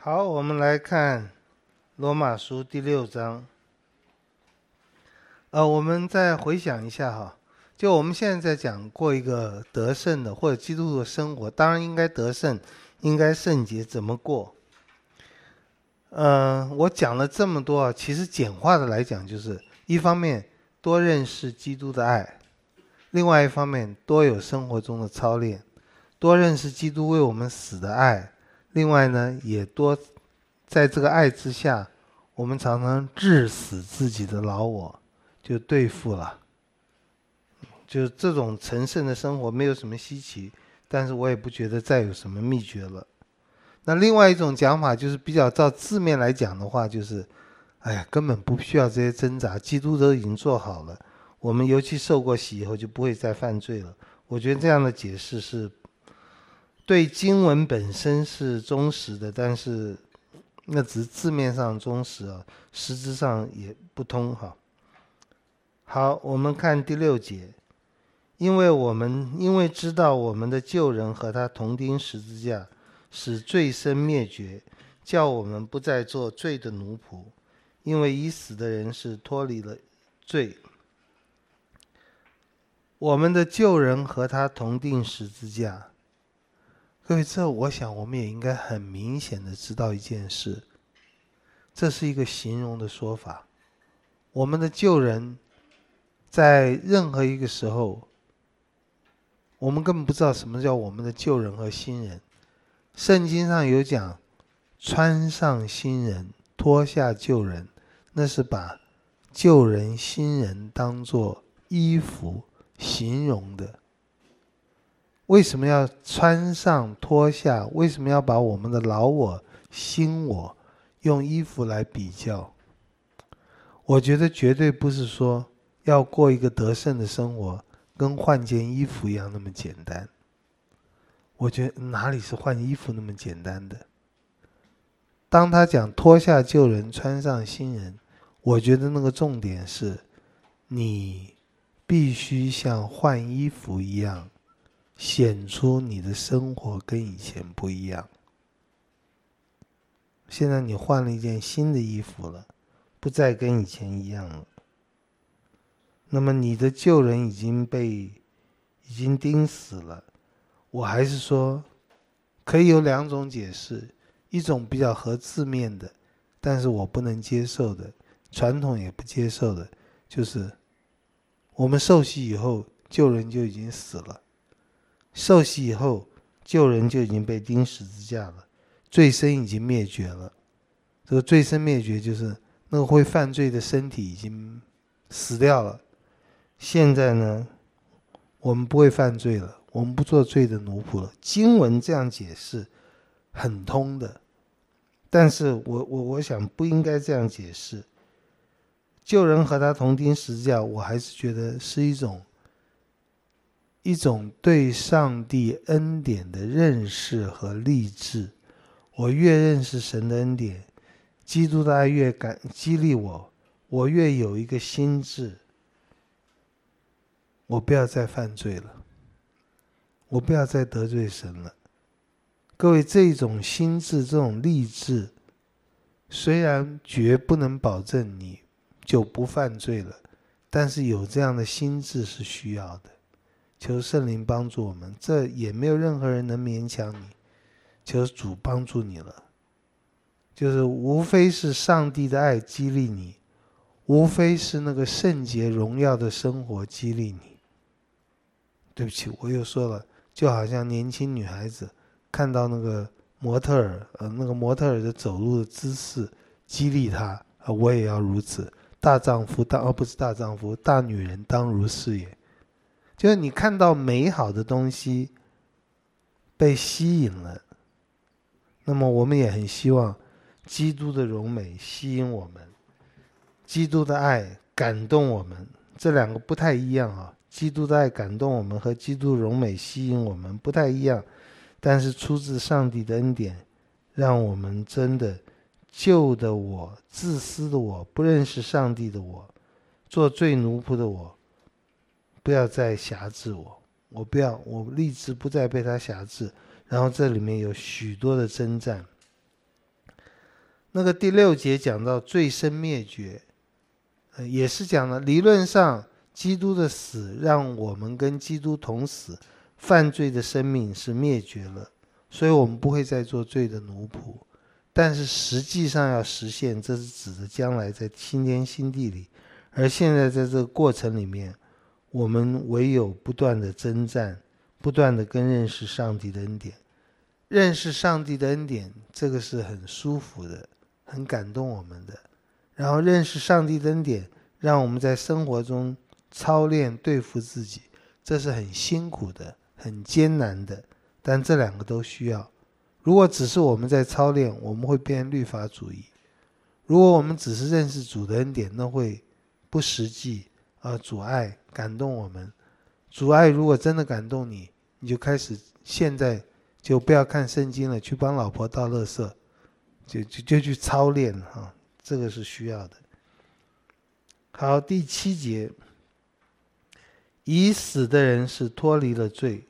好，我们来看罗马书第6章。我们再回想一下哈，就我们现在在讲过一个得胜的或者基督徒的生活，当然应该得胜，应该圣洁，怎么过？我讲了这么多，其实简化的来讲，就是一方面多认识基督的爱，另外一方面多有生活中的操练，多认识基督为我们死的爱，另外呢，也多在这个爱之下，我们常常致死自己的老我，就对付了。就这种成圣的生活没有什么稀奇，但是我也不觉得再有什么秘诀了。那另外一种讲法就是比较照字面来讲的话，就是根本不需要这些挣扎，基督都已经做好了，我们尤其受过洗以后就不会再犯罪了。我觉得这样的解释是对经文本身是忠实的，但是那只是字面上忠实啊，实质上也不通哈。好，我们看第6节，因为知道我们的旧人和他同钉十字架，使罪身灭绝，叫我们不再做罪的奴仆，因为已死的人是脱离了罪。我们的旧人和他同钉十字架，各位，这我想我们也应该很明显的知道一件事，这是一个形容的说法。我们的旧人在任何一个时候，我们根本不知道什么叫我们的旧人和新人。圣经上有讲穿上新人脱下旧人，那是把旧人新人当作衣服形容的。为什么要穿上脱下？为什么要把我们的老我新我用衣服来比较？我觉得绝对不是说要过一个得胜的生活跟换件衣服一样那么简单。我觉得哪里是换衣服那么简单的？当他讲脱下旧人穿上新人，我觉得那个重点是你必须像换衣服一样显出你的生活跟以前不一样。现在你换了一件新的衣服了，不再跟以前一样了，那么你的旧人已经钉死了。我还是说可以有2种解释，一种比较合字面的，但是我不能接受的，传统也不接受的，就是我们受洗以后旧人就已经死了，受洗以后旧人就已经被钉十字架了，罪身已经灭绝了。这个罪身灭绝就是那个会犯罪的身体已经死掉了。现在呢，我们不会犯罪了，我们不做罪的奴仆了。经文这样解释很通的，但是我想不应该这样解释。旧人和他同钉十字架，我还是觉得是一种对上帝恩典的认识和立志。我越认识神的恩典，基督的爱越激励我，我越有一个心志，我不要再犯罪了，我不要再得罪神了。各位，这种心志，这种立志，虽然绝不能保证你就不犯罪了，但是有这样的心志是需要的。求圣灵帮助我们，这也没有任何人能勉强你，求主帮助你了。就是无非是上帝的爱激励你，无非是那个圣洁荣耀的生活激励你。对不起，我又说了，就好像年轻女孩子看到那个模特儿，那个模特儿的走路的姿势激励她，我也要如此。大丈夫不是大丈夫，大女人当如是也。就是你看到美好的东西被吸引了，那么我们也很希望基督的荣美吸引我们，基督的爱感动我们，这2个不太一样啊。基督的爱感动我们和基督荣美吸引我们不太一样，但是出自上帝的恩典，让我们真的旧的我、自私的我、不认识上帝的我、做罪奴仆的我，不要再辖制我，我立志不再被他辖制。然后这里面有许多的征战， 那个第6节讲到罪生灭绝，也是讲了理论上基督的死让我们跟基督同死，犯罪的生命是灭绝了，所以我们不会再做罪的奴仆。但是实际上要实现，这是指的将来在新天新地里，而现在在这个过程里面，我们唯有不断的征战，不断的跟认识上帝的恩典。认识上帝的恩典，这个是很舒服的，很感动我们的。然后认识上帝的恩典，让我们在生活中操练对付自己，这是很辛苦的，很艰难的，但这2个都需要。如果只是我们在操练，我们会变律法主义；如果我们只是认识主的恩典，那会不实际，阻碍感动我们。阻碍如果真的感动你，你就开始现在就不要看圣经了，去帮老婆倒垃圾，就去操练这个是需要的。好，第7节，已死的人是脱离了罪。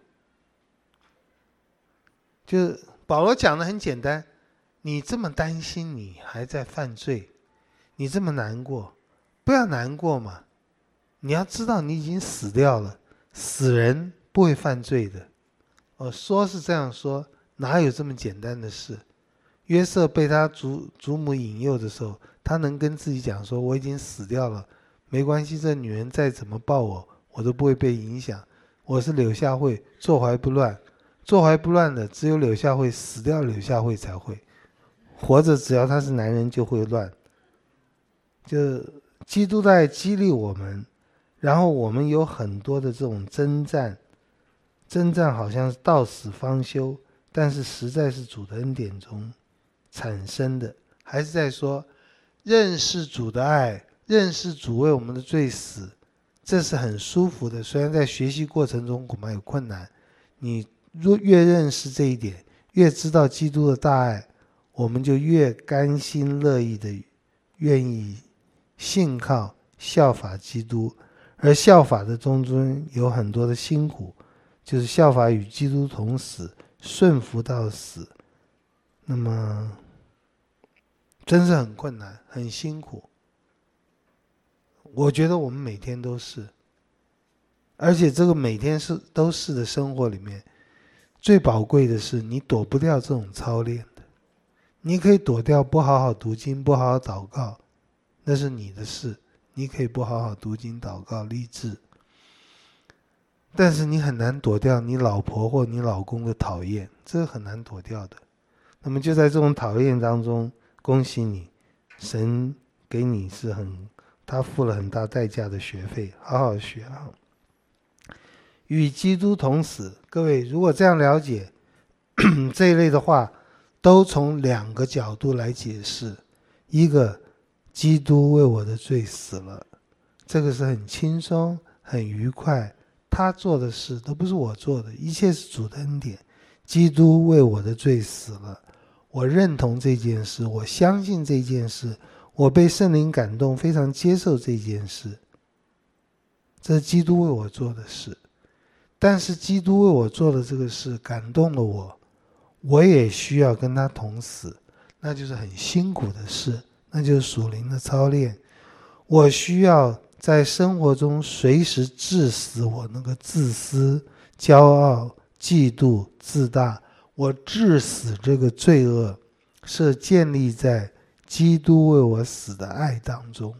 就保罗讲的很简单，你这么担心你还在犯罪，你这么难过，不要难过嘛。你要知道你已经死掉了，死人不会犯罪的。说是这样说，哪有这么简单的事？约瑟被他祖母引诱的时候，他能跟自己讲说，我已经死掉了，没关系，这女人再怎么抱我，我都不会被影响。我是柳下惠，坐怀不乱。坐怀不乱的只有柳下惠，死掉柳下惠才会。活着只要他是男人就会乱。就基督在激励我们，然后我们有很多的这种征战好像是到死方休，但是实在是主的恩典中产生的。还是在说认识主的爱，认识主为我们的罪死，这是很舒服的。虽然在学习过程中恐怕有困难，你越认识这一点，越知道基督的大爱，我们就越甘心乐意的愿意信靠效法基督。而效法的中有很多的辛苦，就是效法与基督同死，顺服到死。那么真是很困难，很辛苦。我觉得我们每天都是，而且这个每天都是的生活里面，最宝贵的是你躲不掉这种操练的。你可以躲掉不好好读经，不好好祷告，那是你的事，你可以不好好读经祷告立志，但是你很难躲掉你老婆或你老公的讨厌，这很难躲掉的。那么就在这种讨厌当中，恭喜你，神给你是他付了很大代价的学费，好好学啊。与基督同死，各位如果这样了解这一类的话，都从2个角度来解释。一个，基督为我的罪死了，这个是很轻松很愉快，他做的事都不是我做的，一切是主的恩典。基督为我的罪死了，我认同这件事，我相信这件事，我被圣灵感动，非常接受这件事，这是基督为我做的事。但是基督为我做的这个事感动了我，我也需要跟他同死，那就是很辛苦的事，那就是属灵的操练。我需要在生活中随时治死我那个自私、骄傲、嫉妒、自大。我治死这个罪恶是建立在基督为我死的爱当中。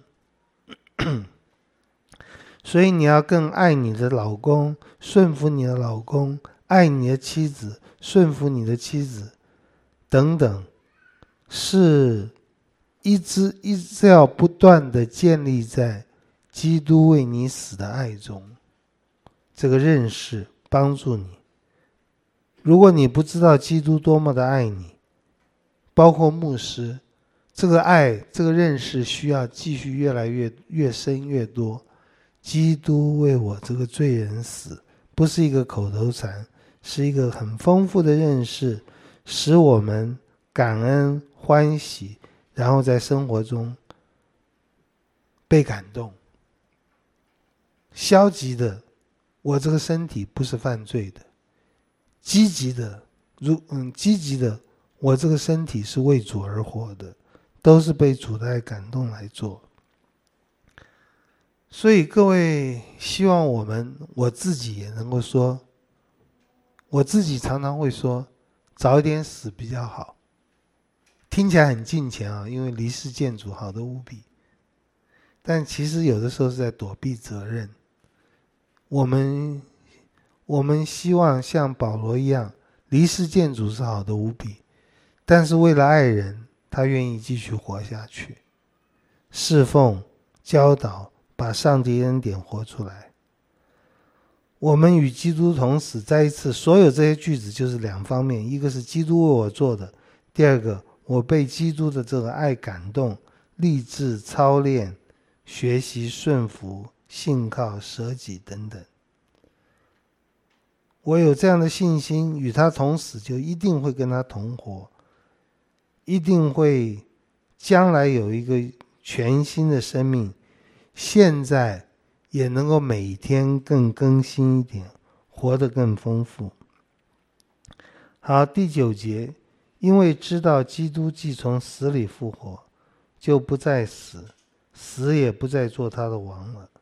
所以你要更爱你的老公，顺服你的老公，爱你的妻子，顺服你的妻子，等等，是一直要不断的建立在基督为你死的爱中。这个认识帮助你。如果你不知道基督多么的爱你，包括牧师，这个爱，这个认识需要继续越来越深越多。基督为我这个罪人死，不是一个口头禅，是一个很丰富的认识，使我们感恩欢喜，然后在生活中被感动。消极的，我这个身体不是犯罪的；积极的，我这个身体是为主而活的。 都是被主的爱感动来做。所以各位，希望我自己也能够说，我自己常常会说，早一点死比较好。听起来很近前啊，因为离世见主好得无比，但其实有的时候是在躲避责任。我们希望像保罗一样，离世见主是好得无比，但是为了爱人，他愿意继续活下去，侍奉、教导，把上帝恩典活出来。我们与基督同死，再一次，所有这些句子就是两方面，一个是基督为我做的，第二个我被基督的这个爱感动，立志操练，学习顺服，信靠，舍己等等。我有这样的信心，与他同死，就一定会跟他同活，一定会将来有一个全新的生命，现在也能够每天更更新一点，活得更丰富。好，第9节，因为知道基督既从死里复活，就不再死，死也不再做他的王了。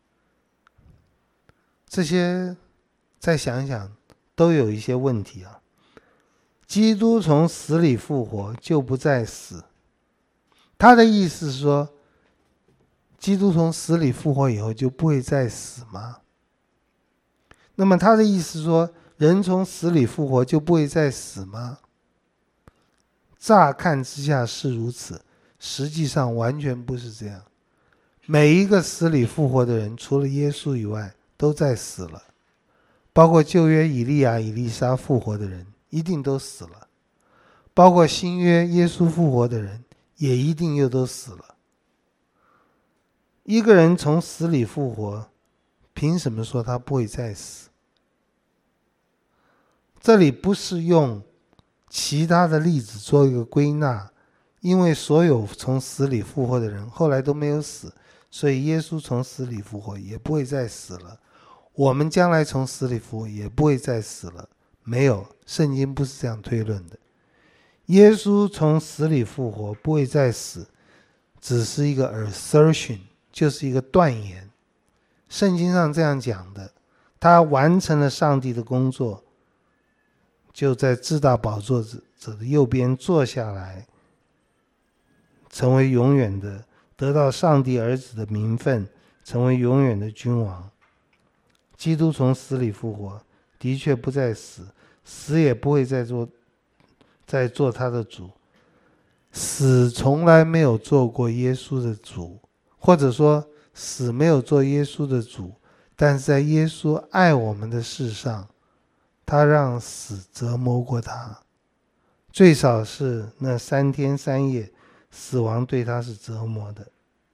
这些再想想都有一些问题啊。基督从死里复活，就不再死，他的意思是说，基督从死里复活以后就不会再死吗？那么他的意思是说，人从死里复活就不会再死吗？乍看之下是如此，实际上完全不是这样。每一个死里复活的人，除了耶稣以外，都在死了。包括旧约以利亚、以利沙复活的人，一定都死了。包括新约耶稣复活的人，也一定又都死了。一个人从死里复活，凭什么说他不会再死？这里不是用其他的例子做一个归纳，因为所有从死里复活的人后来都没有死，所以耶稣从死里复活也不会再死了。我们将来从死里复活也不会再死了，没有，圣经不是这样推论的。耶稣从死里复活不会再死，只是一个 assertion， 就是一个断言。圣经上这样讲的，他完成了上帝的工作，就在至大宝座者的右边坐下来，成为永远的，得到上帝儿子的名分，成为永远的君王。基督从死里复活，的确不再死，死也不会再做他的主。死从来没有做过耶稣的主，或者说死没有做耶稣的主，但是在耶稣爱我们的事上，他让死折磨过他，最少是那3天3夜，死亡对他是折磨的。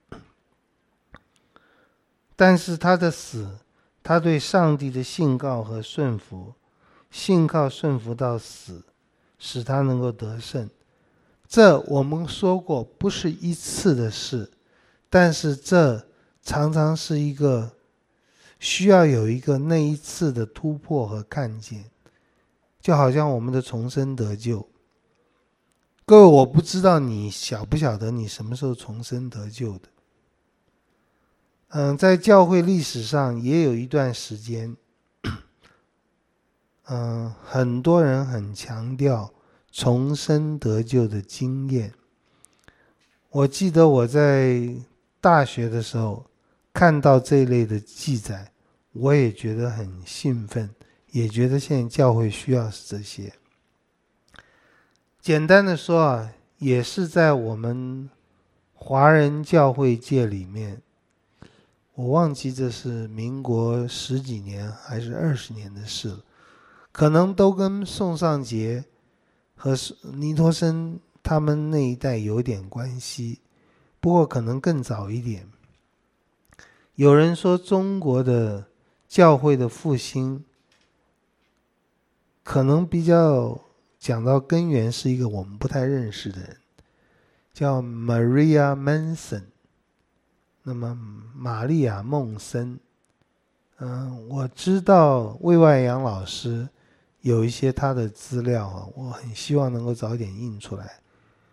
但是他的死，他对上帝的信靠和顺服，信靠顺服到死，使他能够得胜。这我们说过，不是一次的事，但是这常常是一个需要有一个那一次的突破和看见，就好像我们的重生得救。各位，我不知道你晓不晓得你什么时候重生得救的。在教会历史上也有一段时间，很多人很强调重生得救的经验。我记得我在大学的时候看到这一类的记载，我也觉得很兴奋，也觉得现在教会需要是这些。简单的说啊，也是在我们华人教会界里面，我忘记这是民国10几年还是20年的事了，可能都跟宋尚节和尼托生他们那一代有点关系，不过可能更早一点。有人说中国的教会的复兴可能比较讲到根源是一个我们不太认识的人，叫 Maria Manson， 那么玛利亚孟森。我知道魏万阳老师有一些他的资料啊，我很希望能够早点印出来。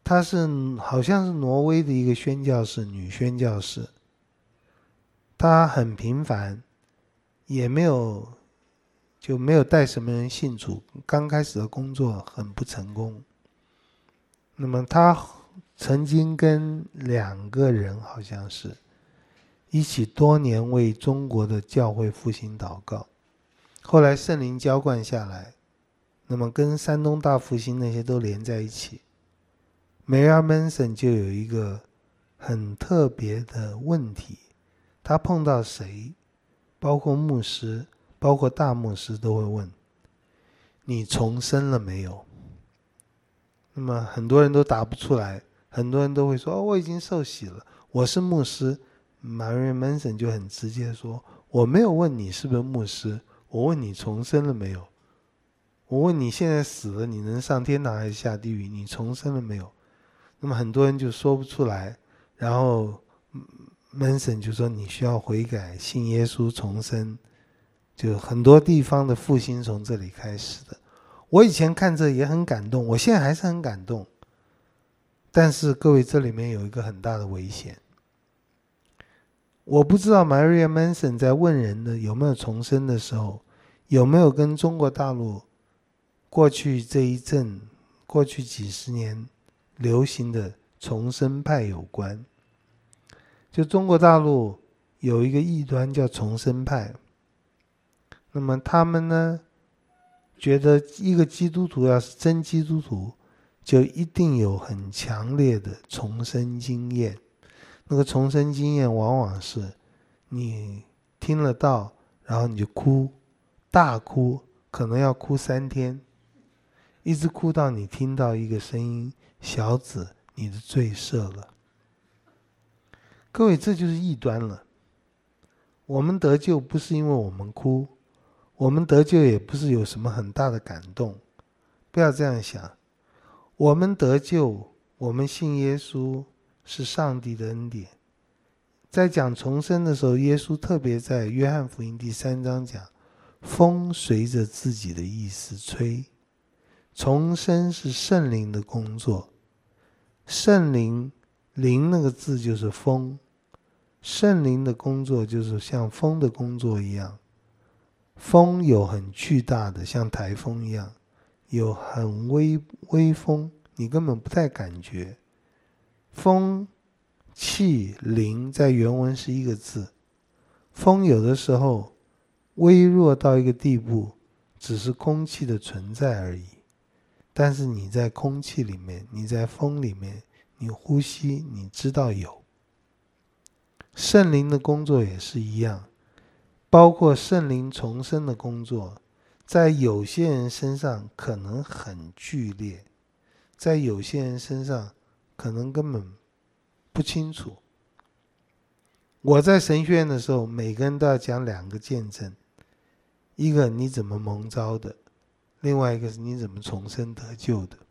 她是好像是挪威的一个宣教士，女宣教士。她很平凡，也没有带什么人信主，刚开始的工作很不成功。那么她曾经跟2个人好像是一起多年为中国的教会复兴祷告，后来圣灵浇灌下来，那么跟山东大复兴那些都连在一起。梅尔门森就有一个很特别的问题，他碰到谁，包括牧师，包括大牧师都会问，你重生了没有？那么很多人都答不出来，很多人都会说，我已经受洗了，我是牧师。马瑞门森就很直接说，我没有问你是不是牧师，我问你重生了没有，我问你现在死了你能上天堂还是下地狱，你重生了没有？那么很多人就说不出来，然后门森就说你需要悔改，信耶稣重生，就很多地方的复兴从这里开始的。我以前看这也很感动，我现在还是很感动，但是各位这里面有一个很大的危险。我不知道 Maria Manson 在问人的有没有重生的时候，有没有跟中国大陆过去这一阵过去几十年流行的重生派有关。就中国大陆有一个异端叫重生派，那么他们呢觉得一个基督徒要是真基督徒，就一定有很强烈的重生经验。那个重生经验往往是你听了道，然后你就哭，大哭，可能要哭3天，一直哭到你听到一个声音，小子，你的罪赦了。各位，这就是异端了。我们得救不是因为我们哭，我们得救也不是有什么很大的感动，不要这样想。我们得救，我们信耶稣是上帝的恩典。在讲重生的时候，耶稣特别在约翰福音第3章讲，风随着自己的意思吹。重生是圣灵的工作，圣灵，灵那个字就是风，圣灵的工作就是像风的工作一样。风有很巨大的，像台风一样，有很微风，你根本不太感觉。风气灵在原文是一个字，风有的时候微弱到一个地步，只是空气的存在而已，但是你在空气里面，你在风里面，你呼吸，你知道有。圣灵的工作也是一样，包括圣灵重生的工作，在有些人身上可能很剧烈，在有些人身上可能根本不清楚。我在神学院的时候，每个人都要讲2个见证，一个你怎么蒙召的，另外一个是你怎么重生得救的。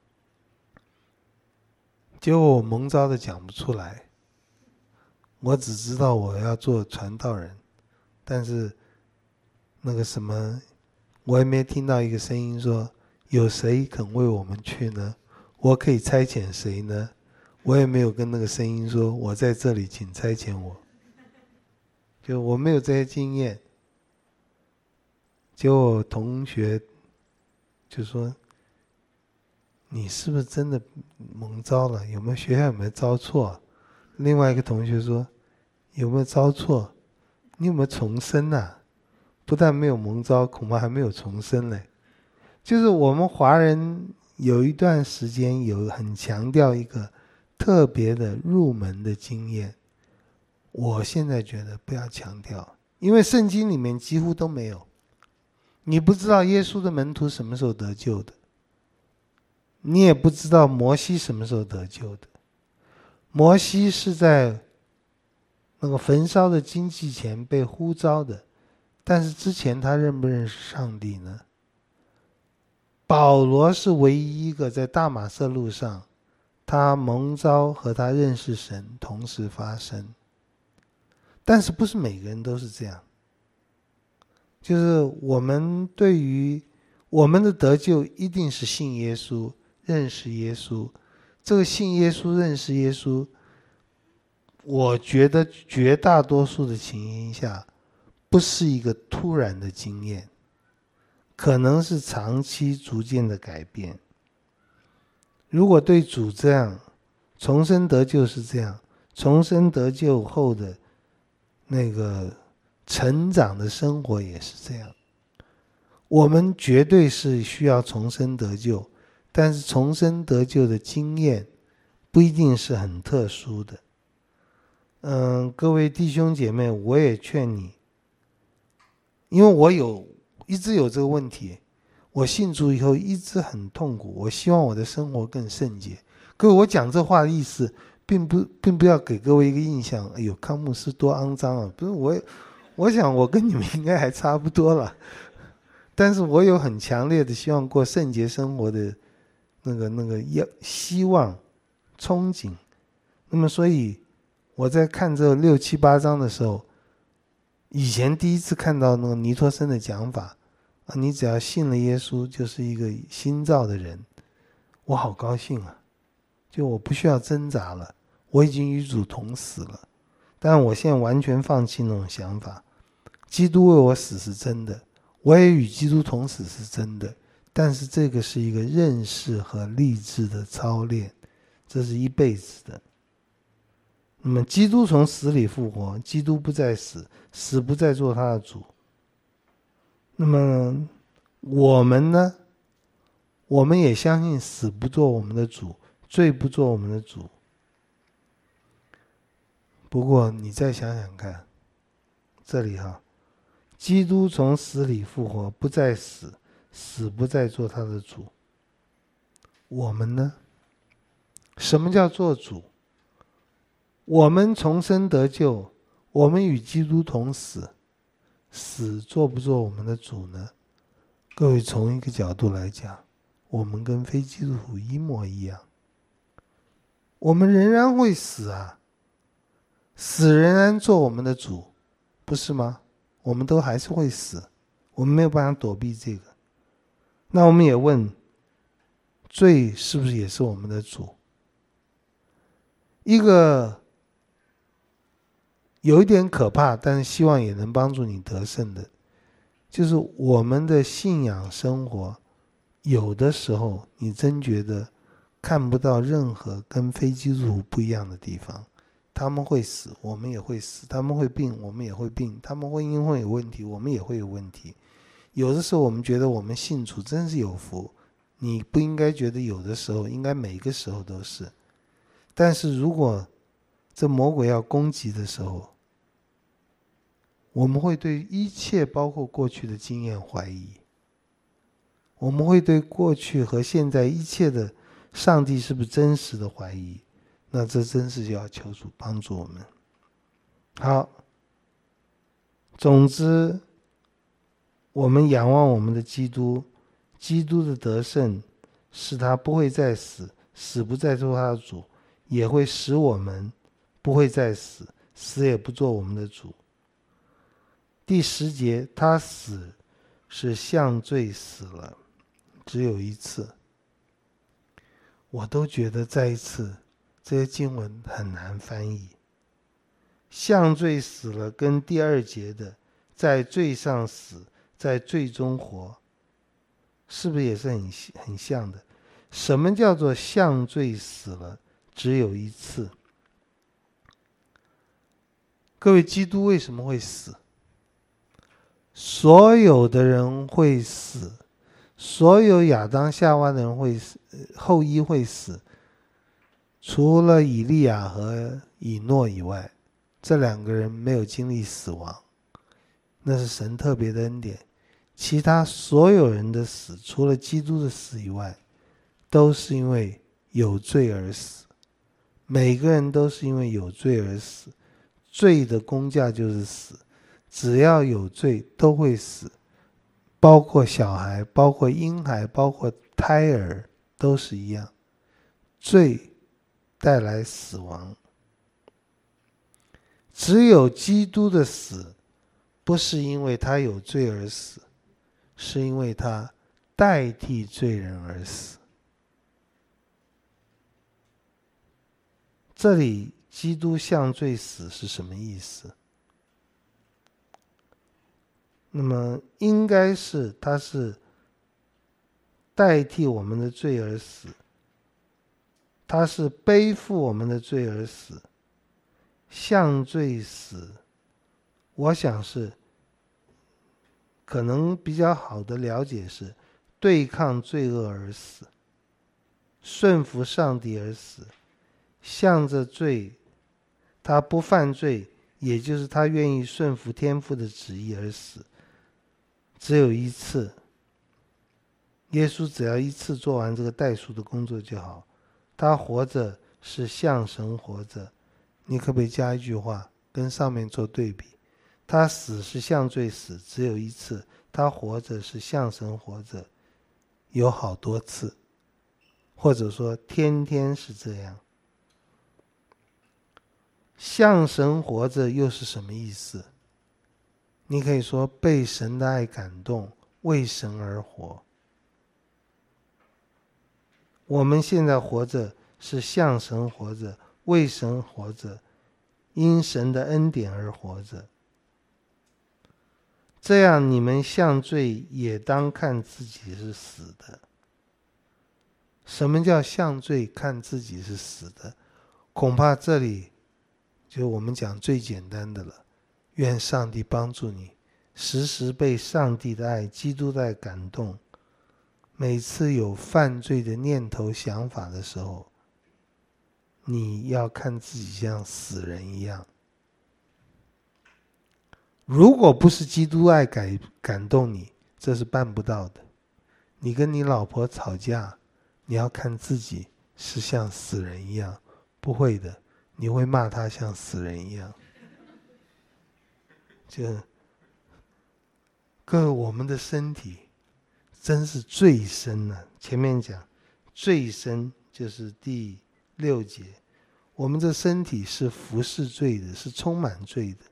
结果我蒙召的讲不出来，我只知道我要做传道人，但是那个什么，我也没听到一个声音说有谁肯为我们去呢？我可以差遣谁呢？我也没有跟那个声音说我在这里请差遣我，就我没有这些经验。结果我同学就说，你是不是真的蒙召了？有没有学校有没有招错？另外一个同学说，有没有招错？你有没有重生啊？不但没有蒙召，恐怕还没有重生嘞。就是我们华人有一段时间有很强调一个特别的入门的经验，我现在觉得不要强调，因为圣经里面几乎都没有。你不知道耶稣的门徒什么时候得救的，你也不知道摩西什么时候得救的。摩西是在那个焚烧的荆棘前被呼召的，但是之前他认不认识上帝呢？保罗是唯一一个在大马色路上，他蒙召和他认识神同时发生，但是不是每个人都是这样。就是我们对于我们的得救一定是信耶稣，认识耶稣， 这个信耶稣、认识耶稣，我觉得绝大多数的情形下，不是一个突然的经验，可能是长期逐渐的改变。如果对主这样，重生得救是这样，重生得救后的那个成长的生活也是这样。我们绝对是需要重生得救，但是重生得救的经验不一定是很特殊的。各位弟兄姐妹，我也劝你，因为我一直有这个问题，我信主以后一直很痛苦，我希望我的生活更圣洁。各位，我讲这话的意思并不要给各位一个印象，哎呦，康牧师多肮脏啊！不是我想我跟你们应该还差不多了，但是我有很强烈的希望过圣洁生活的那个希望憧憬。那么所以我在看这6、7、8章的时候，以前第一次看到那个尼托生的讲法啊，你只要信了耶稣就是一个新造的人，我好高兴啊！就我不需要挣扎了，我已经与主同死了。但我现在完全放弃那种想法，基督为我死是真的，我也与基督同死是真的，但是这个是一个认识和立志的操练，这是一辈子的。那么基督从死里复活，基督不再死，死不再做他的主。那么我们呢？我们也相信死不做我们的主，罪不做我们的主。不过你再想想看，这里基督从死里复活，不再死，死不再做他的主。我们呢？什么叫做主？我们重生得救，我们与基督同死，死做不做我们的主呢？各位，从一个角度来讲，我们跟非基督徒一模一样，我们仍然会死啊，死仍然做我们的主，不是吗？我们都还是会死，我们没有办法躲避这个。那我们也问，罪是不是也是我们的主？一个有一点可怕，但是希望也能帮助你得胜的，就是我们的信仰生活，有的时候你真觉得看不到任何跟非基督徒不一样的地方。他们会死，我们也会死；他们会病，我们也会病；他们婚姻会有问题，我们也会有问题。有的时候我们觉得我们信主真是有福，你不应该觉得有的时候，应该每个时候都是。但是如果这魔鬼要攻击的时候，我们会对一切包括过去的经验怀疑，我们会对过去和现在一切的上帝是不是真实的怀疑，那这真是要求主帮助我们。好，总之我们仰望我们的基督，基督的得胜使他不会再死，死不再做他的主，也会使我们不会再死，死也不做我们的主。第10节，他死是向罪死了，只有一次。我都觉得再一次这些经文很难翻译。向罪死了跟第2节的在罪上死，在罪中活，是不是也是很像的？什么叫做向罪死了只有一次？各位，基督为什么会死？所有的人会死，所有亚当夏娃的人会死，后裔会死，除了以利亚和以诺以外，这2个人没有经历死亡，那是神特别的恩典。其他所有人的死，除了基督的死以外，都是因为有罪而死。每个人都是因为有罪而死，罪的工价就是死。只要有罪都会死，包括小孩，包括婴孩，包括胎儿，都是一样。罪带来死亡。只有基督的死不是因为他有罪而死，是因为他代替罪人而死。 这里基督向罪死是什么意思？那么应该是他是代替我们的罪而死，他是背负我们的罪而死。向罪死，我想是可能比较好的了解是对抗罪恶而死，顺服上帝而死，向着罪，他不犯罪，也就是他愿意顺服天父的旨意而死。只有一次，耶稣只要一次做完这个代赎的工作就好。他活着是向神活着，你可不可以加一句话跟上面做对比？他死是向罪死，只有一次；他活着是向神活着，有好多次，或者说天天是这样。向神活着又是什么意思？你可以说被神的爱感动，为神而活。我们现在活着是向神活着，为神活着，因神的恩典而活着。这样你们向罪也当看自己是死的。什么叫向罪看自己是死的？恐怕这里就我们讲最简单的了。愿上帝帮助你，时时被上帝的爱、基督的爱感动。每次有犯罪的念头、想法的时候，你要看自己像死人一样。如果不是基督爱感动你，这是办不到的。你跟你老婆吵架，你要看自己是像死人一样，不会的，你会骂他像死人一样。各位，我们的身体真是罪深啊。前面讲罪深就是第6节，我们这身体是服侍罪的，是充满罪的。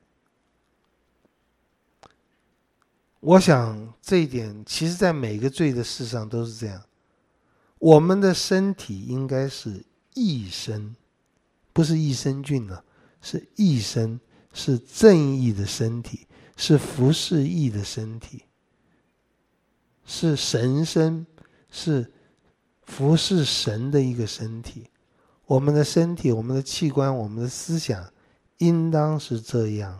我想这一点其实在每个罪的事上都是这样。我们的身体应该是义身，不是益生菌啊，是义身，是正义的身体，是服侍义的身体，是神身，是服侍神的一个身体。我们的身体，我们的器官，我们的思想应当是这样。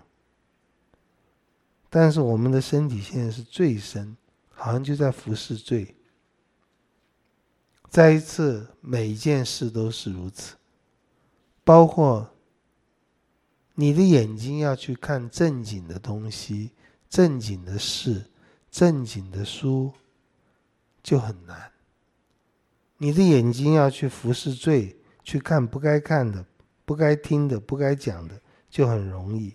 但是我们的身体现在是罪身，好像就在服侍罪。再一次，每一件事都是如此，包括你的眼睛要去看正经的东西、正经的事、正经的书，就很难。你的眼睛要去服侍罪，去看不该看的、不该听的、不该讲的，就很容易。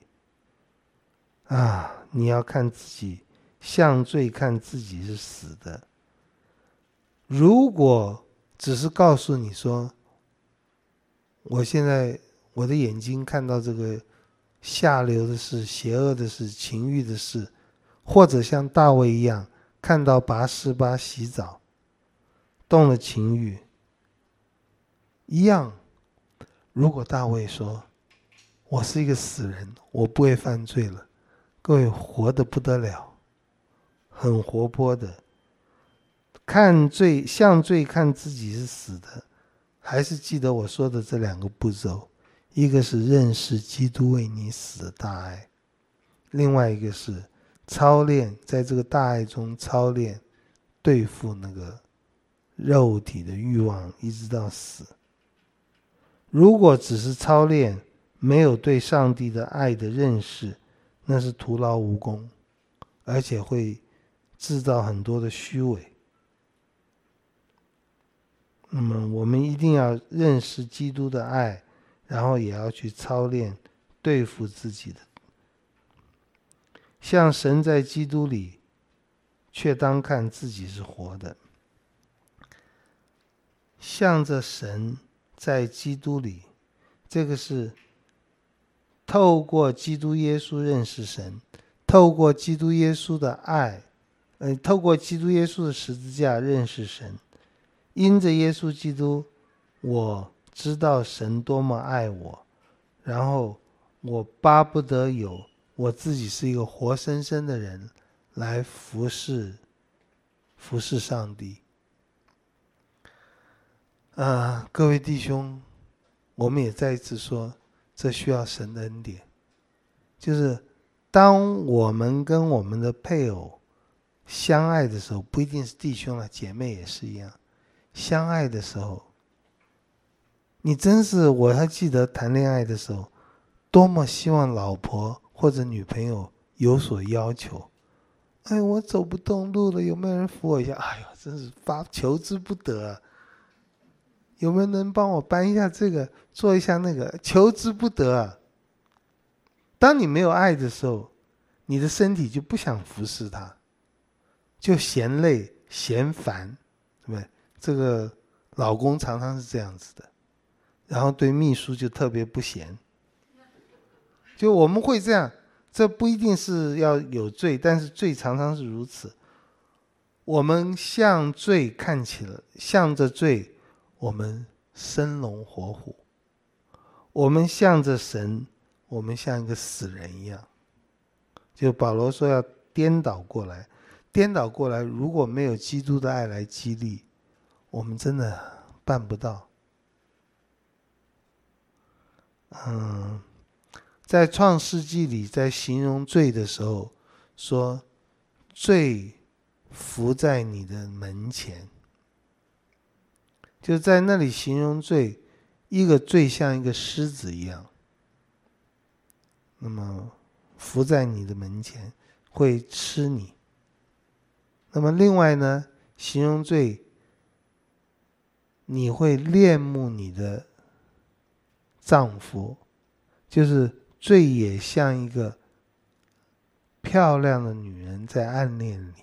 你要看自己，向罪看自己是死的。如果只是告诉你说，我现在我的眼睛看到这个下流的事、邪恶的事、情欲的事，或者像大卫一样看到拔示巴洗澡动了情欲一样。如果大卫说我是一个死人，我不会犯罪了，各位活得不得了，很活泼的。看罪，向罪看自己是死的，还是记得我说的这2个步骤，一个是认识基督为你死的大爱，另外一个是操练，在这个大爱中操练对付那个肉体的欲望，一直到死。如果只是操练，没有对上帝的爱的认识，那是徒劳无功，而且会制造很多的虚伪。那么我们一定要认识基督的爱，然后也要去操练对付自己的。像神在基督里，却当看自己是活的。向着神在基督里，这个是透过基督耶稣认识神，透过基督耶稣的爱，透过基督耶稣的十字架认识神。因着耶稣基督，我知道神多么爱我，然后我巴不得有我自己是一个活生生的人来服侍上帝。各位弟兄，我们也再一次说，这需要神的恩典。就是当我们跟我们的配偶相爱的时候，不一定是弟兄了，姐妹也是一样，相爱的时候，你真是，我还记得谈恋爱的时候，多么希望老婆或者女朋友有所要求。哎，我走不动路了，有没有人扶我一下？哎呀，真是求之不得。有没有人帮我搬一下这个，做一下那个？求之不得。当你没有爱的时候，你的身体就不想服侍他，就嫌累嫌烦，对不对？这个老公常常是这样子的，然后对秘书就特别不嫌。就我们会这样，这不一定是要有罪，但是罪常常是如此。我们向罪看起来，向着罪我们生龙活虎，我们向着神，我们像一个死人一样。就保罗说要颠倒过来，颠倒过来，如果没有基督的爱来激励，我们真的办不到。在创世纪里，在形容罪的时候说，罪伏在你的门前，就在那里形容罪，一个罪像一个狮子一样，那么伏在你的门前会吃你。那么另外呢，形容罪，你会恋慕你的丈夫，就是罪也像一个漂亮的女人在暗恋你。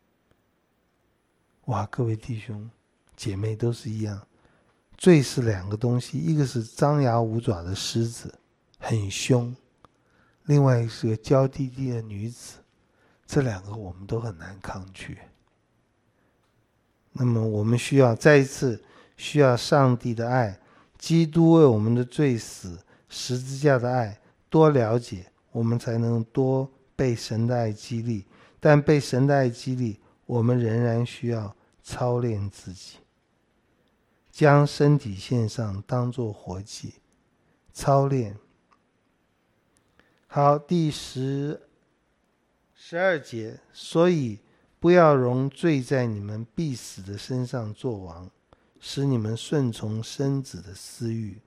哇，各位弟兄姐妹都是一样，罪是两个东西，一个是张牙舞爪的狮子，很凶，另外一个是个娇滴滴的女子，这两个我们都很难抗拒。那么我们需要再一次需要上帝的爱，基督为我们的罪死，十字架的爱多了解，我们才能多被神的爱激励。但被神的爱激励，我们仍然需要操练自己，将身体献上当作活祭，操练。好，第12节，所以不要容罪在你们必死的身上作王，使你们顺从身子的私欲。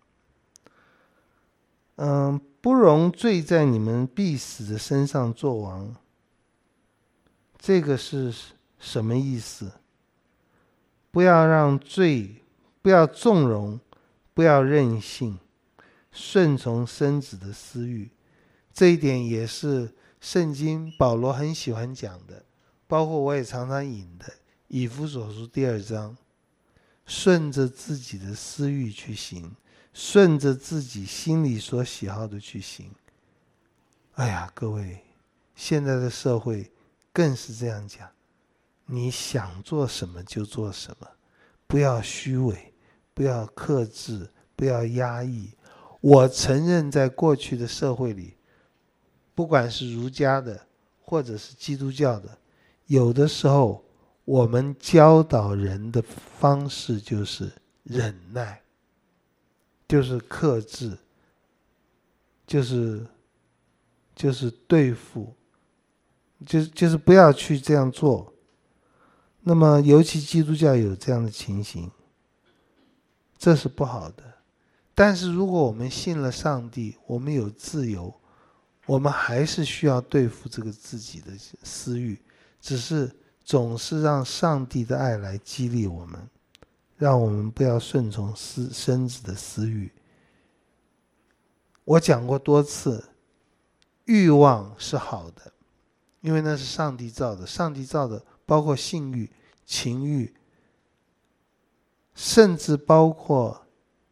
不容罪在你们必死的身上作王，这个是什么意思？不要让罪，不要纵容，不要任性，顺从身子的私欲。这一点也是圣经保罗很喜欢讲的，包括我也常常引的以弗所书第2章，顺着自己的私欲去行，顺着自己心里所喜好的去行。哎呀，各位，现在的社会更是这样讲，你想做什么就做什么，不要虚伪，不要克制，不要压抑。我承认在过去的社会里，不管是儒家的或者是基督教的，有的时候我们教导人的方式就是忍耐，就是克制，就是对付，就是不要去这样做。那么尤其基督教有这样的情形，这是不好的。但是如果我们信了上帝，我们有自由，我们还是需要对付这个自己的私欲，只是总是让上帝的爱来激励我们，让我们不要顺从身子的私欲。我讲过多次，欲望是好的，因为那是上帝造的，上帝造的包括性欲、情欲，甚至包括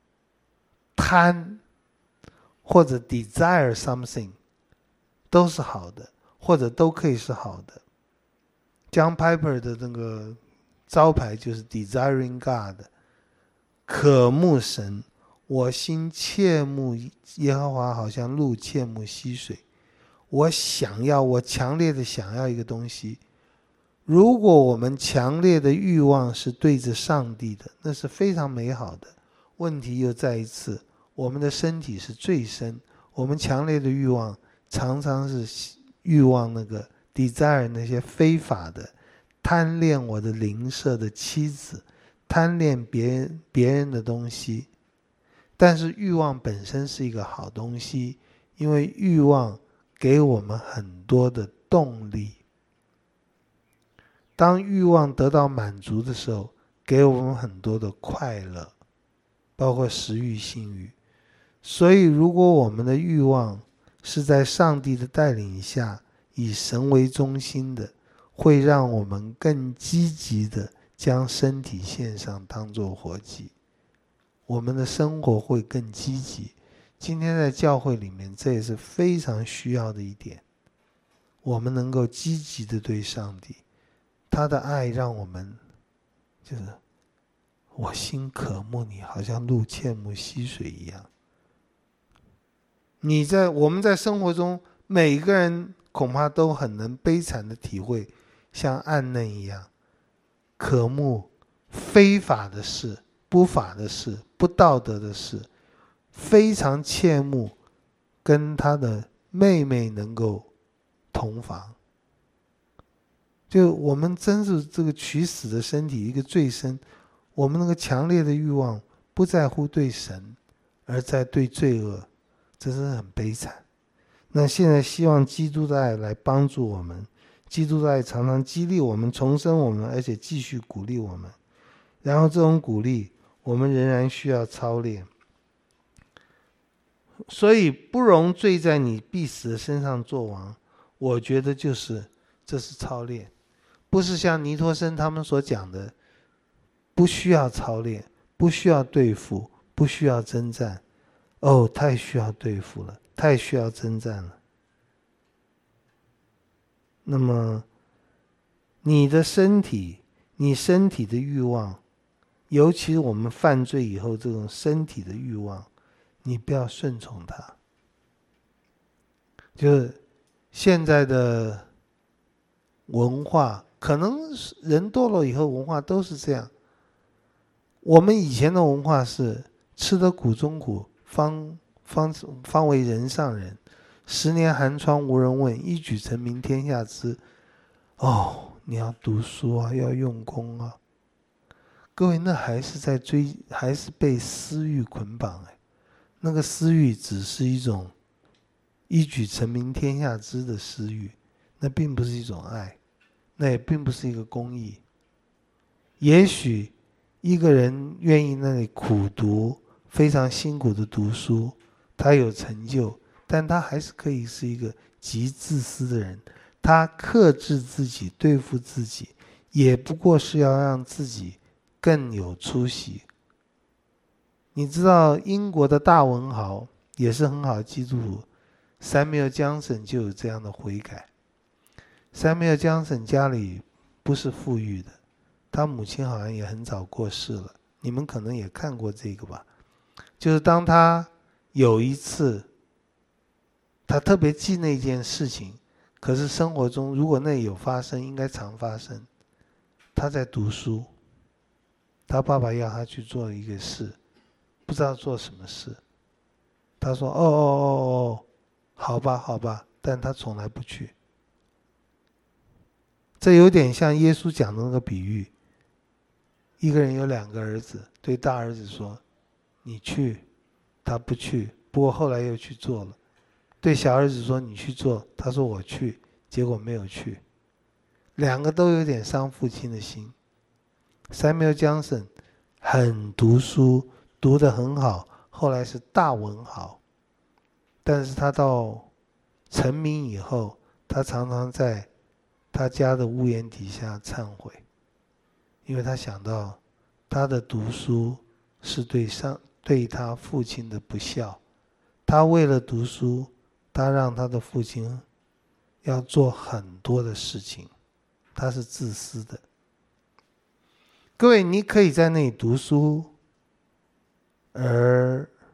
贪或者 desire something 都是好的，或者都可以是好的。John Piper 的那个招牌就是 Desiring God， 渴慕神， 我心切慕耶和华，好像鹿切慕溪水。我强烈的想要一个东西。如果我们强烈的欲望是对着上帝的，那是非常美好的。问题又再一次，我们的身体是最深，我们强烈的欲望常常是欲望那个 desire 那些非法的，贪恋我的邻舍的妻子，贪恋别人的东西。但是欲望本身是一个好东西，因为欲望给我们很多的动力。当欲望得到满足的时候，给我们很多的快乐，包括食欲、性欲。所以如果我们的欲望是在上帝的带领下，以神为中心的，会让我们更积极的将身体献上当作活祭，我们的生活会更积极。今天在教会里面，这也是非常需要的一点，我们能够积极的对上帝，他的爱让我们就是我心渴慕你，好像鹿切慕溪水一样。我们在生活中，每个人恐怕都很能悲惨的体会，像暗嫩一样，渴慕非法的事、不法的事、不道德的事，非常切慕跟他的妹妹能够同房。就我们真是这个取死的身体一个最深，我们那个强烈的欲望不在乎对神，而在对罪恶，这是很悲惨。那现在希望基督的爱来帮助我们，基督的爱常常激励我们、重生我们，而且继续鼓励我们。然后这种鼓励，我们仍然需要操练。所以不容罪在你必死的身上作王，我觉得这是操练，不是像尼托生他们所讲的，不需要操练，不需要对付，不需要征战。太需要对付了，太需要征战了。那么你身体的欲望，尤其我们犯罪以后这种身体的欲望，你不要顺从它。就是现在的文化，可能人堕落以后文化都是这样。我们以前的文化是吃得苦中苦，方为人上人。10年寒窗无人问，一举成名天下知。你要读书啊，要用功啊。各位，那还是被私欲捆绑。那个私欲只是一种一举成名天下知的私欲，那并不是一种爱，那也并不是一个公义。也许一个人愿意那里苦读，非常辛苦的读书，他有成就，但他还是可以是一个极自私的人。他克制自己，对付自己，也不过是要让自己更有出息。你知道英国的大文豪也是很好的基督徒，Samuel Johnson 就有这样的悔改。Samuel Johnson 家里不是富裕的，他母亲好像也很早过世了，你们可能也看过这个吧。就是当他有一次，他特别记那件事情，可是生活中如果那有发生，应该常发生。他在读书，他爸爸要他去做一个事，不知道做什么事。他说好吧，但他从来不去。这有点像耶稣讲的那个比喻，一个人有2个儿子，对大儿子说你去，他不去，不过后来又去做了。对小儿子说你去做，他说我去，结果没有去。2个都有点伤父亲的心。Samuel Johnson 很读书，读得很好，后来是大文豪。但是他到成名以后，他常常在他家的屋檐底下忏悔，因为他想到他的读书是对他父亲的不孝。他为了读书，他让他的父亲要做很多的事情，他是自私的。各位，你可以在那里读书，而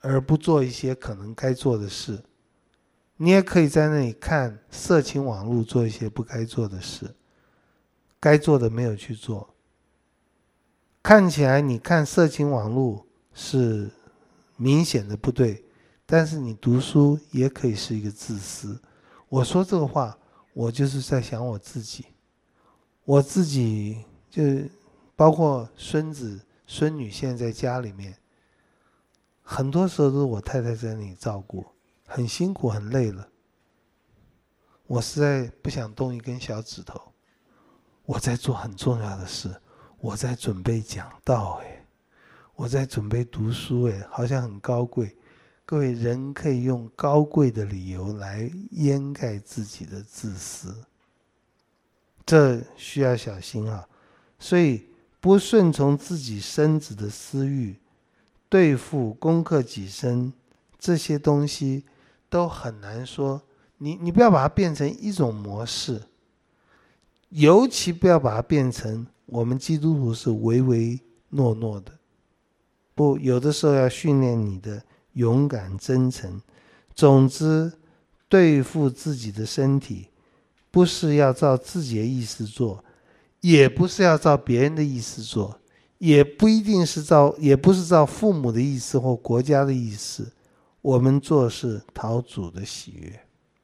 而不做一些可能该做的事。你也可以在那里看色情网络，做一些不该做的事，该做的没有去做。看起来你看色情网络是明显的不对，但是你读书也可以是一个自私。我说这个话，我就是在想我自己。我自己就包括孙子孙女现在在家里面，很多时候都是我太太在那里照顾，很辛苦很累了，我实在不想动一根小指头。我在做很重要的事，我在准备讲道，我在准备读书，好像很高贵。各位，人可以用高贵的理由来掩盖自己的自私，这需要小心啊。所以不顺从自己身子的私欲，对付攻克己身，这些东西都很难说。你不要把它变成一种模式，尤其不要把它变成我们基督徒是唯唯诺诺的。不，有的时候要训练你的勇敢真诚。总之，对付自己的身体，不是要照自己的意思做，也不是要照别人的意思做，也不是照父母的意思或国家的意思。我们做事讨主的喜悦。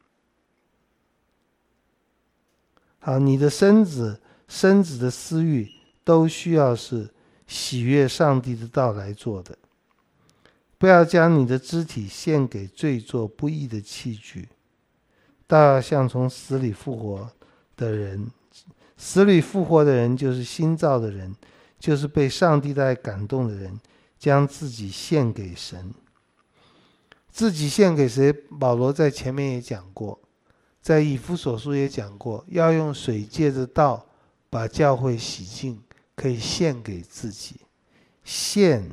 好，你的身子的私欲都需要是喜悦上帝的道来做的。不要将你的肢体献给罪作不义的器具，倒要像从死里复活的人。死里复活的人就是新造的人，就是被上帝的爱感动的人，将自己献给神。自己献给谁？保罗在前面也讲过，在以弗所书也讲过，要用水借着道把教会洗净，可以献给自己。献，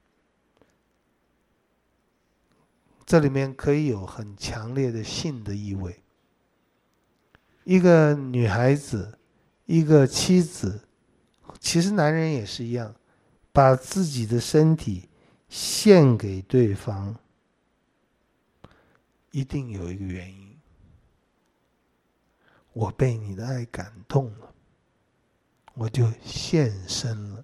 这里面可以有很强烈的性的意味。一个女孩子，一个妻子，其实男人也是一样，把自己的身体献给对方，一定有一个原因。我被你的爱感动了，我就献身了。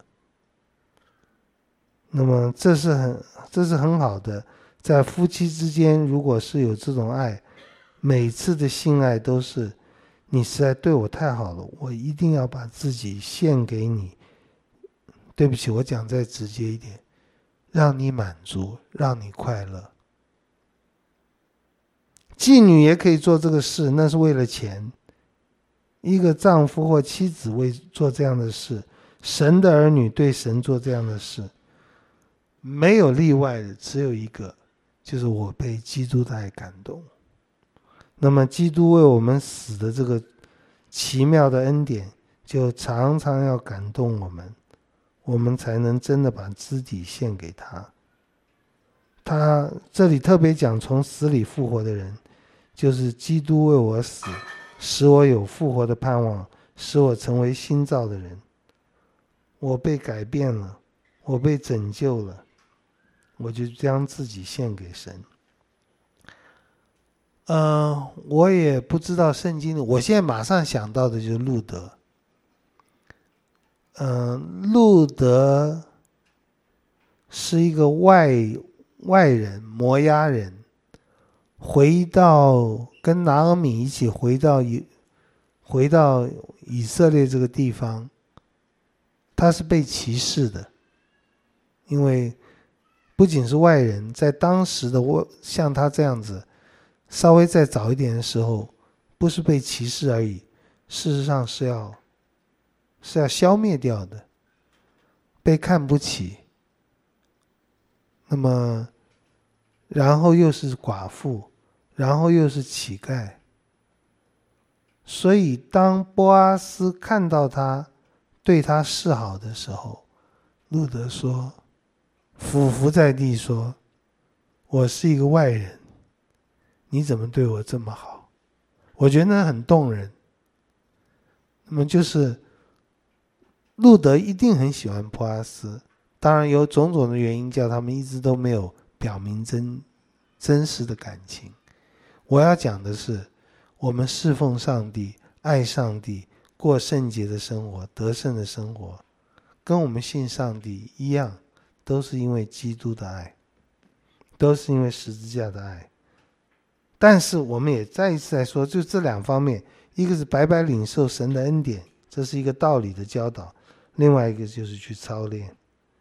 那么这是很好的。在夫妻之间，如果是有这种爱，每次的性爱都是你实在对我太好了，我一定要把自己献给你。对不起，我讲再直接一点，让你满足，让你快乐。妓女也可以做这个事，那是为了钱。一个丈夫或妻子为做这样的事，神的儿女对神做这样的事，没有例外的，只有一个，就是我被基督的爱感动。那么基督为我们死的这个奇妙的恩典，就常常要感动我们，我们才能真的把肢体献给他。他这里特别讲从死里复活的人，就是基督为我死，使我有复活的盼望，使我成为新造的人。我被改变了，我被拯救了，我就将自己献给神。我也不知道圣经里，我现在马上想到的就是路德。路德是一个外人，摩押人，回到跟拿俄米一起回到以色列这个地方，他是被歧视的，因为不仅是外人，在当时的像他这样子，稍微再早一点的时候，不是被歧视而已，事实上是要消灭掉的，被看不起。那么然后又是寡妇，然后又是乞丐，所以当波阿斯看到他对他示好的时候，路德说，俯伏在地说，我是一个外人，你怎么对我这么好？我觉得那很动人。那么就是路德一定很喜欢波阿斯，当然有种种的原因叫他们一直都没有表明真实的感情。我要讲的是，我们侍奉上帝、爱上帝、过圣洁的生活、得胜的生活，跟我们信上帝一样，都是因为基督的爱，都是因为十字架的爱。但是我们也再一次来说，就这两方面，一个是白白领受神的恩典，这是一个道理的教导，另外一个就是去操练。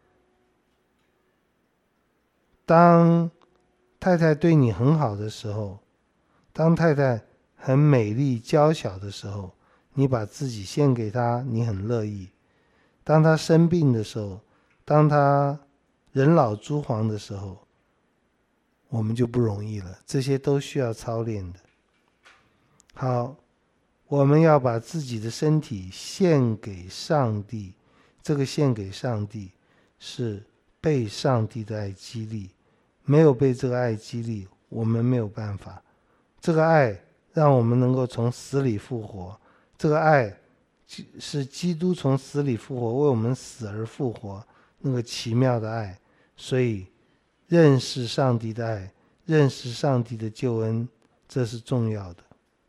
当太太对你很好的时候，当太太很美丽娇小的时候，你把自己献给她，你很乐意。当她生病的时候，当她人老珠黄的时候，我们就不容易了，这些都需要操练的。好，我们要把自己的身体献给上帝，这个献给上帝是被上帝的爱激励，没有被这个爱激励，我们没有办法。这个爱让我们能够从死里复活，这个爱是基督从死里复活，为我们死而复活，那个奇妙的爱。所以认识上帝的爱，认识上帝的救恩，这是重要的。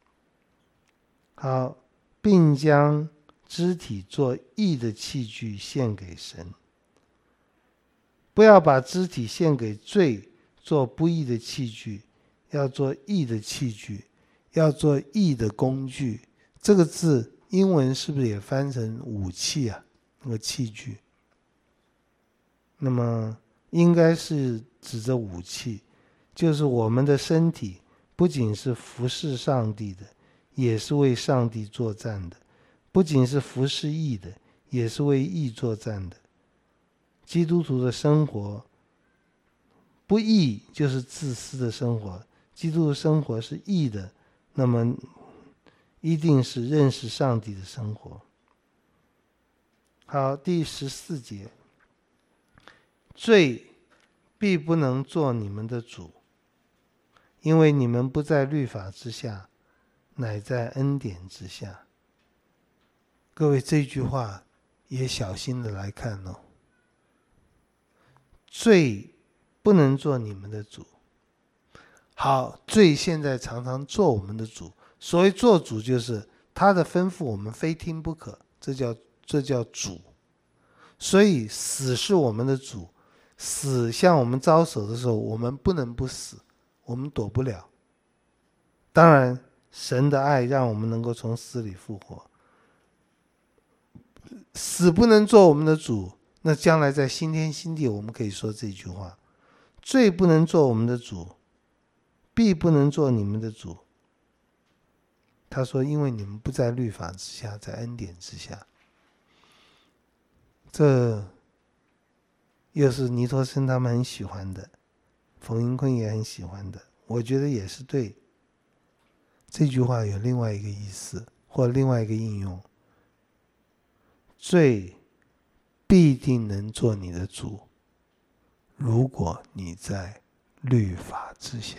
好，并将肢体做义的器具献给神，不要把肢体献给罪，做不义的器具，要做义的器具，要做义的工具。这个字英文是不是也翻成武器啊？那个器具，那么应该是指着武器，就是我们的身体不仅是服侍上帝的，也是为上帝作战的，不仅是服侍义的，也是为义作战的。基督徒的生活不义就是自私的生活，基督的生活是义的，那么一定是认识上帝的生活。好，第14节，罪必不能做你们的主，因为你们不在律法之下，乃在恩典之下。各位，这句话也小心的来看哦。罪不能做你们的主。好，罪现在常常做我们的主。所谓做主，就是他的吩咐我们非听不可，这叫主。所以死是我们的主，死向我们招手的时候，我们不能不死，我们躲不了。当然神的爱让我们能够从死里复活，死不能做我们的主，那将来在新天新地我们可以说这句话。罪不能做我们的主，必不能做你们的主。他说因为你们不在律法之下，在恩典之下。这又是尼托生他们很喜欢的，冯英坤也很喜欢的，我觉得也是对。这句话有另外一个意思，或另外一个应用。罪必定能做你的主，如果你在律法之下。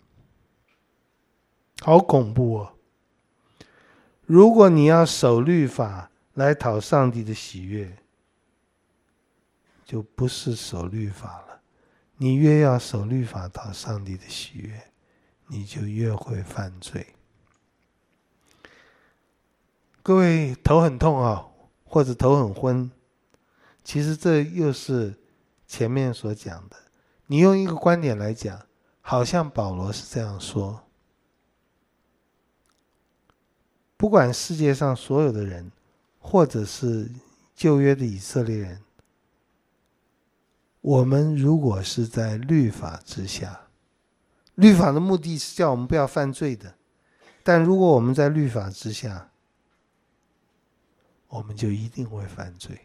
好恐怖哦！如果你要守律法来讨上帝的喜悦，就不是守律法了。你越要守律法讨上帝的喜悦，你就越会犯罪。各位头很痛啊，或者头很昏，其实这又是前面所讲的。你用一个观点来讲，好像保罗是这样说，不管世界上所有的人，或者是旧约的以色列人，我们如果是在律法之下，律法的目的是叫我们不要犯罪的，但如果我们在律法之下，我们就一定会犯罪。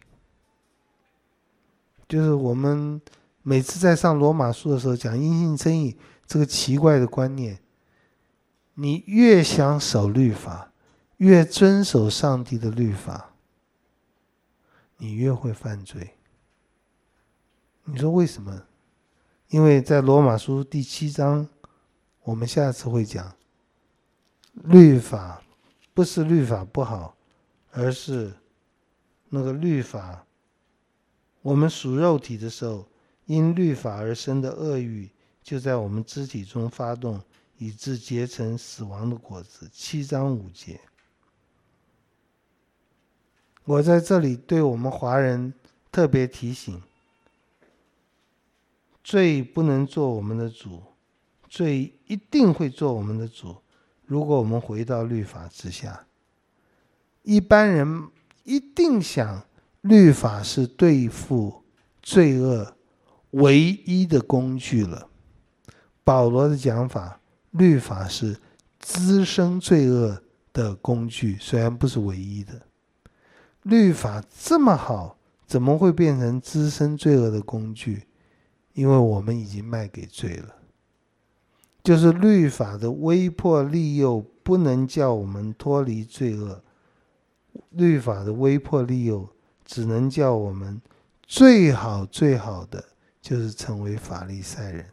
就是我们每次在上罗马书的时候讲因信称义这个奇怪的观念，你越想守律法，越遵守上帝的律法，你越会犯罪。你说为什么？因为在罗马书第7章，我们下次会讲，律法不是律法不好，而是那个律法，我们属肉体的时候，因律法而生的恶欲， 就在我们肢体中发动，以致结成死亡的果子。7章5节。我在这里对我们华人特别提醒，罪不能做我们的主，罪一定会做我们的主。如果我们回到律法之下，一般人一定想律法是对付罪恶唯一的工具了。保罗的讲法，律法是滋生罪恶的工具，虽然不是唯一的。律法这么好，怎么会变成滋生罪恶的工具？因为我们已经卖给罪了。就是律法的威迫利诱不能叫我们脱离罪恶，律法的威迫利诱只能叫我们最好的就是成为法利赛人。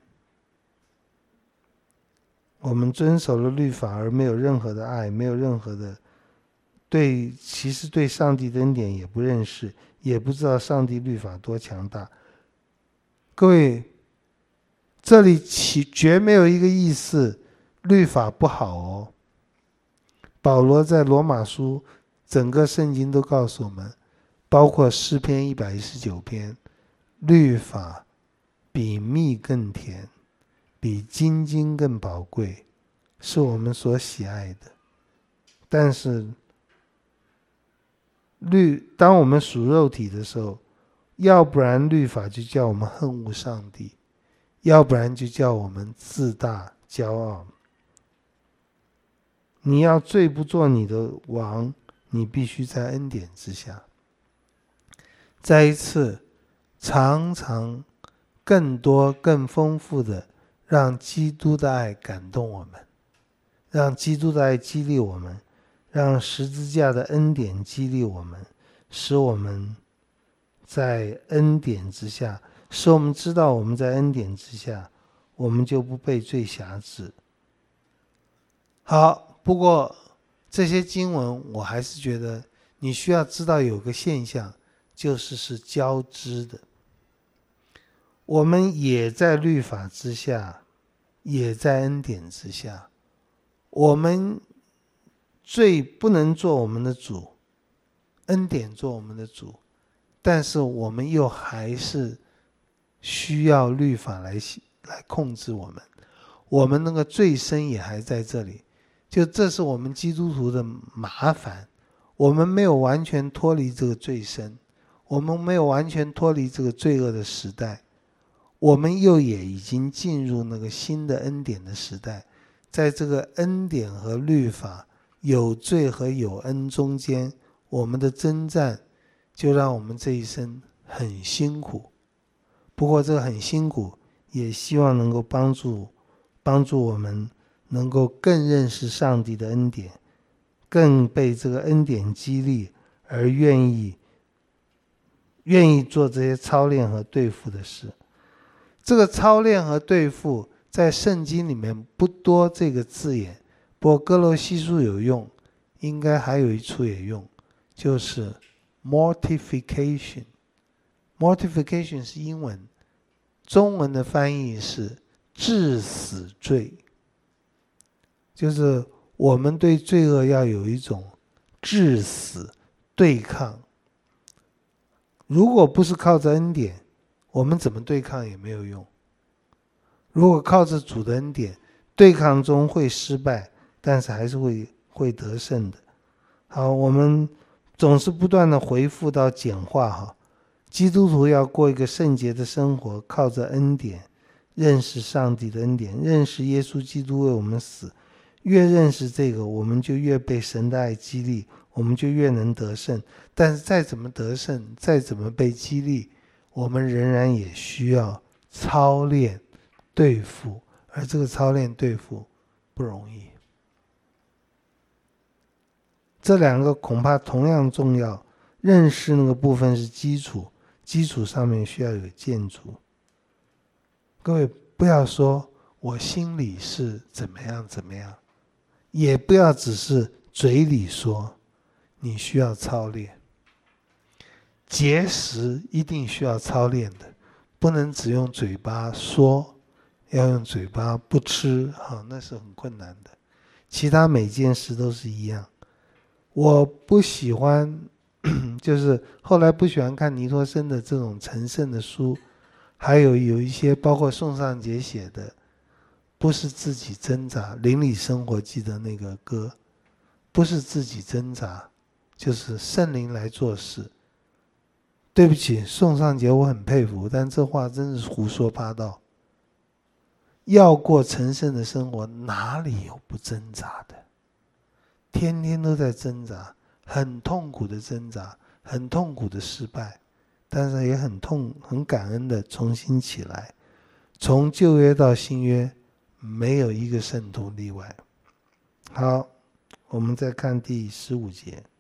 我们遵守了律法而没有任何的爱，没有任何的其实对上帝的恩典也不认识，也不知道上帝律法多强大。各位，这里绝没有一个意思律法不好哦。保罗在罗马书整个圣经都告诉我们，包括诗篇119篇，律法比蜜更甜，比金精更宝贵，是我们所喜爱的。但是当我们属肉体的时候，要不然律法就叫我们恨恶上帝，要不然就叫我们自大骄傲。你要罪不做你的王，你必须在恩典之下。再一次，常常更多更丰富的让基督的爱感动我们，让基督的爱激励我们，让十字架的恩典激励我们，使我们在恩典之下，使我们知道我们在恩典之下，我们就不被罪辖制。好，不过这些经文我还是觉得你需要知道有个现象，就是交织的。我们也在律法之下，也在恩典之下。我们罪不能做我们的主，恩典做我们的主，但是我们又还是需要律法来控制我们。我们那个罪身也还在这里，就这是我们基督徒的麻烦。我们没有完全脱离这个罪身，我们没有完全脱离这个罪恶的时代，我们又也已经进入那个新的恩典的时代。在这个恩典和律法，有罪和有恩中间，我们的征战就让我们这一生很辛苦。不过这个很辛苦，也希望能够帮助我们能够更认识上帝的恩典，更被这个恩典激励，而愿意做这些操练和对付的事。这个操练和对付在圣经里面不多这个字眼，不过哥罗西书有用，应该还有一处也用，就是 mortification。mortification 是英文，中文的翻译是治死罪，就是我们对罪恶要有一种治死对抗。如果不是靠着恩典，我们怎么对抗也没有用。如果靠着主的恩典，对抗中会失败，但是还是会得胜的。好，我们总是不断的回复到简化哈。基督徒要过一个圣洁的生活，靠着恩典，认识上帝的恩典，认识耶稣基督为我们死。越认识这个，我们就越被神的爱激励，我们就越能得胜。但是再怎么得胜，再怎么被激励，我们仍然也需要操练对付，而这个操练对付不容易。这两个恐怕同样重要，认识那个部分是基础，基础上面需要有建筑。各位不要说我心里是怎么样，也不要只是嘴里说，你需要操练。节食一定需要操练的，不能只用嘴巴说， 要用嘴巴不吃那是很困难的。其他每件事都是一样。我不喜欢就是后来不喜欢看尼托生的这种成圣的书，还有一些包括宋尚节写的，不是自己挣扎，邻里生活记得那个歌，不是自己挣扎，就是圣灵来做事。对不起，宋尚节我很佩服，但这话真是胡说八道。要过成圣的生活，哪里有不挣扎的？天天都在挣扎，很痛苦的挣扎，很痛苦的失败，但是也很感恩的重新起来。从旧约到新约，没有一个圣徒例外。好，我们再看第15节。